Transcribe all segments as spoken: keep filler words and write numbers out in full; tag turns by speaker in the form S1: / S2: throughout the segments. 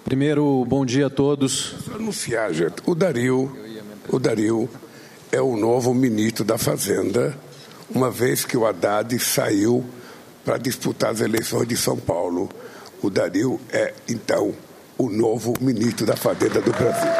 S1: Primeiro, bom dia a todos.
S2: Só anunciar, gente, o Dario, o Dario é o novo ministro da Fazenda, uma vez que o Haddad saiu para disputar as eleições de São Paulo. O Dario é, então, o novo ministro da Fazenda do Brasil.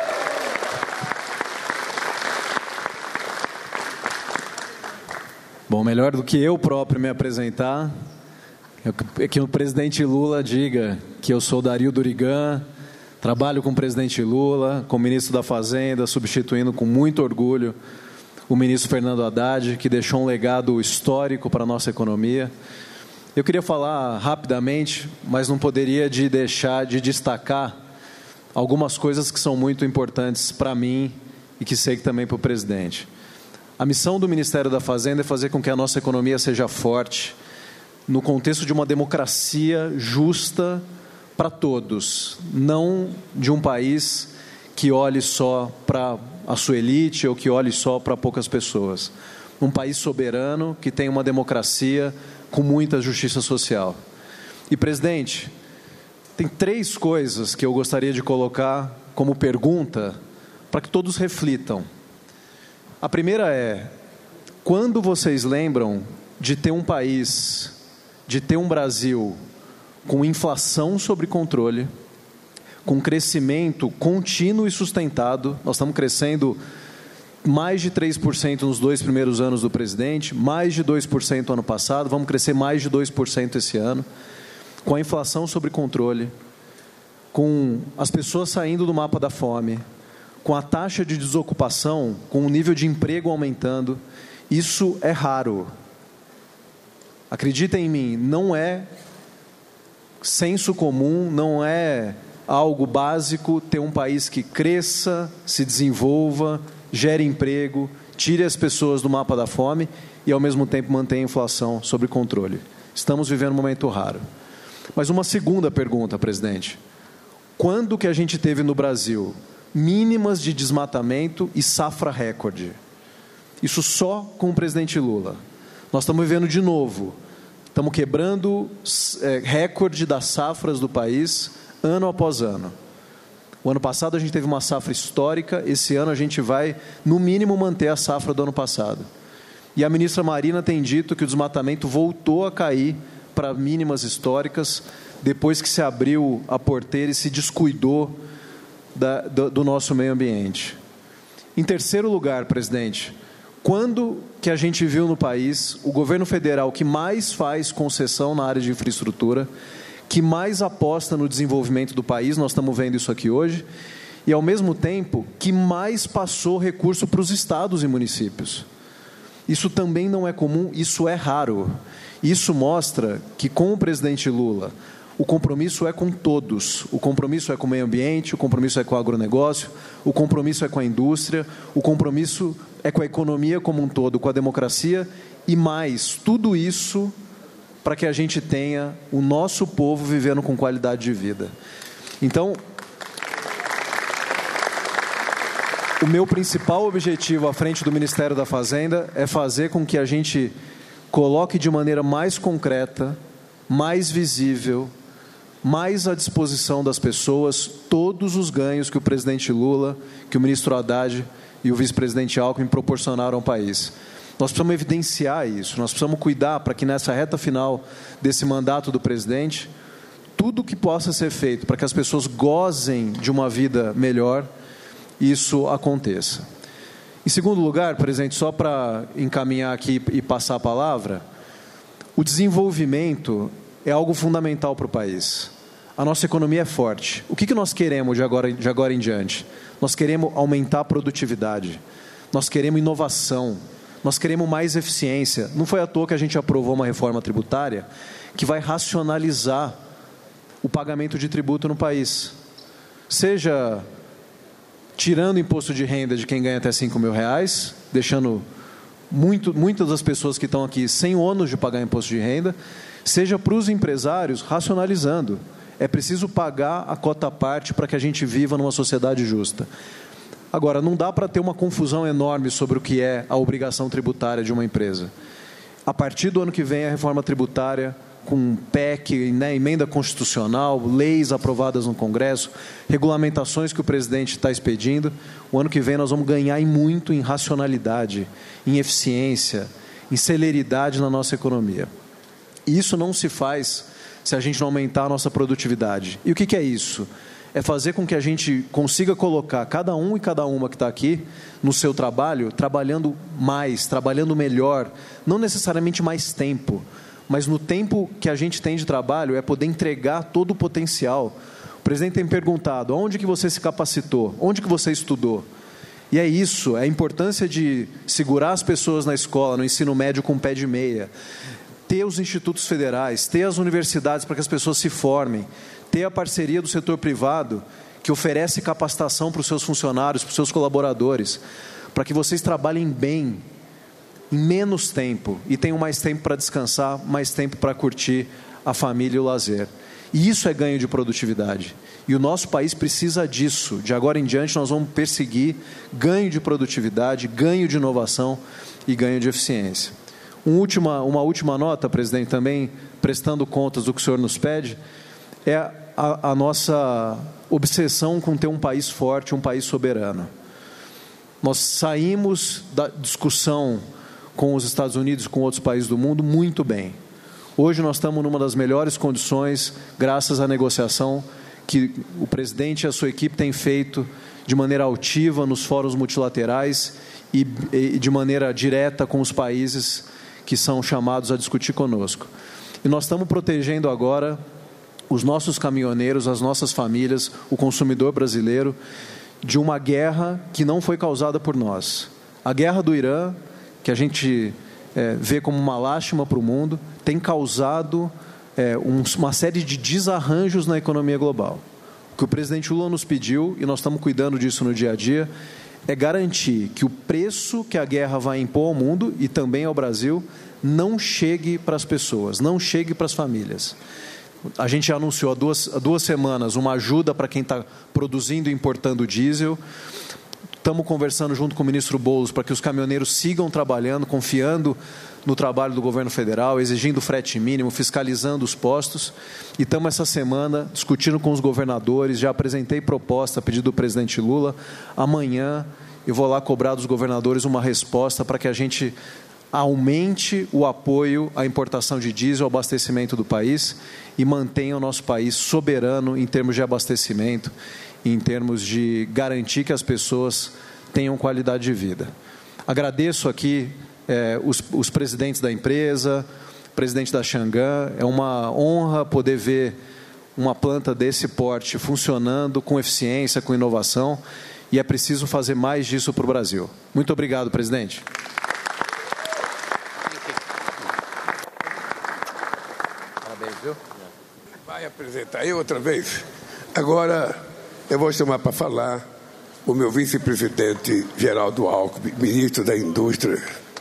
S1: Bom, melhor do que eu próprio me apresentar, é que o presidente Lula diga que eu sou Dario Durigan, trabalho com o presidente Lula, como ministro da Fazenda, substituindo com muito orgulho o ministro Fernando Haddad, que deixou um legado histórico para a nossa economia. Eu queria falar rapidamente, mas não poderia de deixar de destacar algumas coisas que são muito importantes para mim e que sei que também para o presidente. A missão do Ministério da Fazenda é fazer com que a nossa economia seja forte no contexto de uma democracia justa para todos, não de um país que olhe só para a sua elite ou que olhe só para poucas pessoas. Um país soberano que tem uma democracia com muita justiça social. E, presidente, tem três coisas que eu gostaria de colocar como pergunta para que todos reflitam. A primeira é, quando vocês lembram de ter um país, de ter um Brasil com inflação sob controle, com crescimento contínuo e sustentado, nós estamos crescendo mais de três por cento nos dois primeiros anos do presidente, mais de dois por cento ano passado, vamos crescer mais de dois por cento esse ano, com a inflação sob controle, com as pessoas saindo do mapa da fome, com a taxa de desocupação, com o nível de emprego aumentando. Isso é raro. Acreditem em mim, não é senso comum, não é algo básico ter um país que cresça, se desenvolva, gere emprego, tire as pessoas do mapa da fome e, ao mesmo tempo, mantenha a inflação sob controle. Estamos vivendo um momento raro. Mas uma segunda pergunta, presidente. Quando que a gente teve no Brasil mínimas de desmatamento e safra recorde? Isso só com o presidente Lula. Nós estamos vivendo de novo. Estamos quebrando é, recorde das safras do país, ano após ano. O ano passado a gente teve uma safra histórica, esse ano a gente vai, no mínimo, manter a safra do ano passado. E a ministra Marina tem dito que o desmatamento voltou a cair para mínimas históricas, depois que se abriu a porteira e se descuidou da, do, do nosso meio ambiente. Em terceiro lugar, presidente, quando que a gente viu no país o governo federal que mais faz concessão na área de infraestrutura, que mais aposta no desenvolvimento do país, nós estamos vendo isso aqui hoje, e ao mesmo tempo que mais passou recurso para os estados e municípios? Isso também não é comum, isso é raro. Isso mostra que com o presidente Lula, o compromisso é com todos, o compromisso é com o meio ambiente, o compromisso é com o agronegócio, o compromisso é com a indústria, o compromisso é com a economia como um todo, com a democracia, e mais, tudo isso para que a gente tenha o nosso povo vivendo com qualidade de vida. Então, o meu principal objetivo à frente do Ministério da Fazenda é fazer com que a gente coloque de maneira mais concreta, mais visível, mais à disposição das pessoas, todos os ganhos que o presidente Lula, que o ministro Haddad e o vice-presidente Alckmin proporcionaram ao país. Nós precisamos evidenciar isso, nós precisamos cuidar para que nessa reta final desse mandato do presidente, tudo que possa ser feito para que as pessoas gozem de uma vida melhor, isso aconteça. Em segundo lugar, presidente, só para encaminhar aqui e passar a palavra, o desenvolvimento é algo fundamental para o país. A nossa economia é forte. O que que nós queremos de agora, de agora em diante? Nós queremos aumentar a produtividade, nós queremos inovação, nós queremos mais eficiência. Não foi à toa que a gente aprovou uma reforma tributária que vai racionalizar o pagamento de tributo no país. Seja tirando o imposto de renda de quem ganha até cinco mil reais, deixando muito, muitas das pessoas que estão aqui sem ônus de pagar imposto de renda, seja para os empresários racionalizando. É preciso pagar a cota à parte para que a gente viva numa sociedade justa. Agora, não dá para ter uma confusão enorme sobre o que é a obrigação tributária de uma empresa. A partir do ano que vem, a reforma tributária com P E C, né, emenda constitucional, leis aprovadas no Congresso, regulamentações que o presidente está expedindo. O ano que vem nós vamos ganhar em muito em racionalidade, em eficiência, em celeridade na nossa economia. E isso não se faz se a gente não aumentar a nossa produtividade. E o que, que é isso? É fazer com que a gente consiga colocar cada um e cada uma que está aqui no seu trabalho, trabalhando mais, trabalhando melhor, não necessariamente mais tempo, mas no tempo que a gente tem de trabalho é poder entregar todo o potencial. O presidente tem perguntado, onde que você se capacitou? Onde que você estudou? E é isso, é a importância de segurar as pessoas na escola, no ensino médio com pé de meia, ter os institutos federais, ter as universidades para que as pessoas se formem, ter a parceria do setor privado, que oferece capacitação para os seus funcionários, para os seus colaboradores, para que vocês trabalhem bem, em menos tempo, e tenham mais tempo para descansar, mais tempo para curtir a família e o lazer. E isso é ganho de produtividade. E o nosso país precisa disso. De agora em diante, nós vamos perseguir ganho de produtividade, ganho de inovação e ganho de eficiência. Um última, uma última nota, presidente, também prestando contas do que o senhor nos pede, é a, a nossa obsessão com ter um país forte, um país soberano. Nós saímos da discussão com os Estados Unidos e com outros países do mundo muito bem. Hoje nós estamos numa das melhores condições, graças à negociação que o presidente e a sua equipe têm feito de maneira altiva nos fóruns multilaterais e, e de maneira direta com os países que são chamados a discutir conosco. E nós estamos protegendo agora os nossos caminhoneiros, as nossas famílias, o consumidor brasileiro, de uma guerra que não foi causada por nós. A guerra do Irã, que a gente é, vê como uma lástima para o mundo, tem causado é, um, uma série de desarranjos na economia global. O que o presidente Lula nos pediu, e nós estamos cuidando disso no dia a dia, é garantir que o preço que a guerra vai impor ao mundo, e também ao Brasil, não chegue para as pessoas, não chegue para as famílias. A gente já anunciou há duas, há duas semanas uma ajuda para quem está produzindo e importando diesel. Estamos conversando junto com o ministro Boulos para que os caminhoneiros sigam trabalhando, confiando no trabalho do governo federal, exigindo frete mínimo, fiscalizando os postos. E estamos essa semana discutindo com os governadores, já apresentei proposta a pedido do presidente Lula. Amanhã eu vou lá cobrar dos governadores uma resposta para que a gente aumente o apoio à importação de diesel, ao abastecimento do país e mantenha o nosso país soberano em termos de abastecimento, em termos de garantir que as pessoas tenham qualidade de vida. Agradeço aqui eh, os, os presidentes da empresa, presidente da Xangan. É uma honra poder ver uma planta desse porte funcionando com eficiência, com inovação, e é preciso fazer mais disso para o Brasil. Muito obrigado, presidente.
S2: Vai apresentar eu outra vez? Agora eu vou chamar para falar o meu vice-presidente Geraldo Alckmin, ministro da Indústria.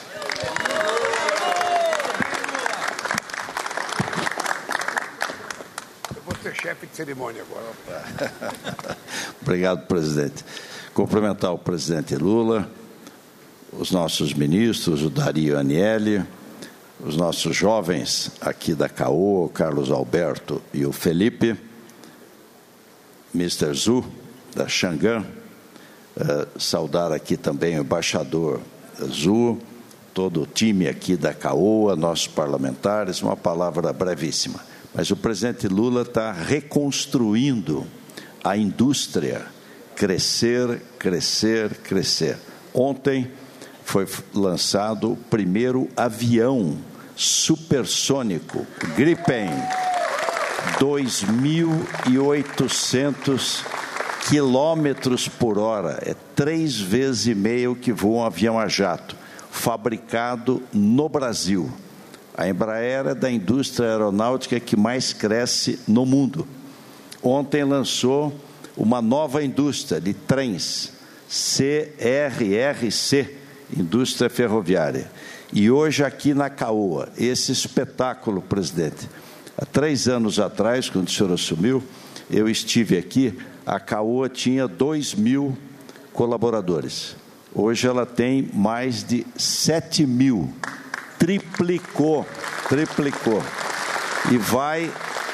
S2: Eu vou ser chefe de cerimônia agora.
S3: Obrigado, presidente. Cumprimentar o presidente Lula, os nossos ministros, o Dario Anielli, os nossos jovens aqui da Caoa, o Carlos Alberto e o Felipe, mister Zhu, da Xangan, uh, saudar aqui também o embaixador Zhu, todo o time aqui da Caoa, nossos parlamentares, uma palavra brevíssima. Mas o presidente Lula está reconstruindo a indústria, crescer, crescer, crescer. Ontem foi lançado o primeiro avião supersônico, Gripen, dois mil e oitocentos quilômetros por hora, é três vezes e meio que voa um avião a jato, fabricado no Brasil. A Embraer é da indústria aeronáutica que mais cresce no mundo. Ontem lançou uma nova indústria de trens, C R R C, Indústria Ferroviária. E hoje aqui na Caoa, esse espetáculo, presidente. Há três anos atrás, quando o senhor assumiu, eu estive aqui, a Caoa tinha dois mil colaboradores. Hoje ela tem mais de sete mil. Triplicou, triplicou. e vai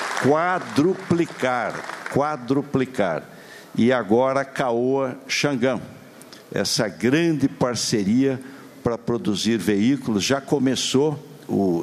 S3: quadruplicar, quadruplicar. E agora a Caoa Xangã, essa grande parceria para produzir veículos, já começou o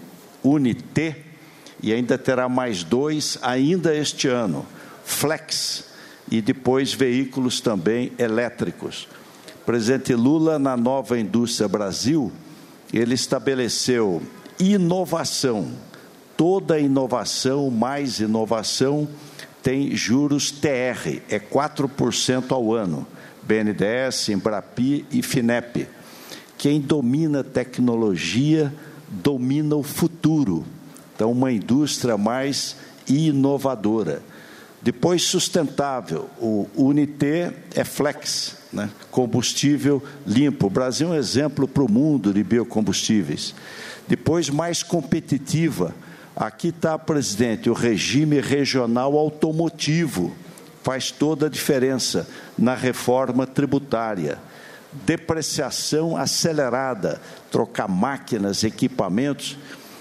S3: Unité e ainda terá mais dois ainda este ano, Flex, e depois veículos também elétricos. O presidente Lula, na Nova Indústria Brasil, ele estabeleceu inovação. Toda inovação, mais inovação, tem juros T R, é quatro por cento ao ano. B N D E S, Embrapi e Finep. Quem domina tecnologia, domina o futuro. Então, uma indústria mais inovadora. Depois, sustentável. O Unité é Flex, né? Combustível limpo. O Brasil é um exemplo para o mundo de biocombustíveis. Depois, mais competitiva. Aqui está, presidente, o regime regional automotivo. Faz toda a diferença na reforma tributária. Depreciação acelerada, trocar máquinas, equipamentos.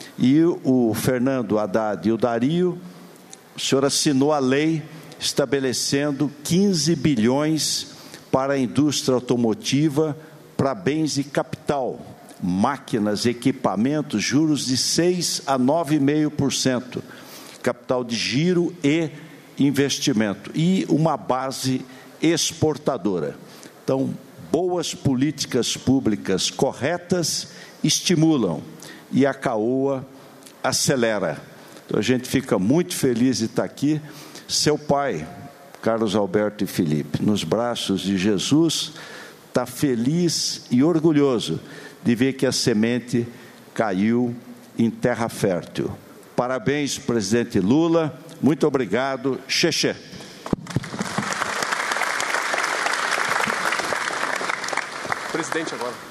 S3: E o Fernando Haddad e o Dario, o senhor assinou a lei estabelecendo quinze bilhões para a indústria automotiva, para bens e capital, máquinas, equipamentos, juros de seis a nove vírgula cinco por cento, capital de giro e investimento, e uma base exportadora. Então, boas políticas públicas corretas estimulam, e a Caoa acelera. Então, a gente fica muito feliz de estar aqui. Seu pai, Carlos Alberto e Felipe, nos braços de Jesus, está feliz e orgulhoso de ver que a semente caiu em terra fértil. Parabéns, presidente Lula. Muito obrigado. Xexé.
S4: Presidente agora.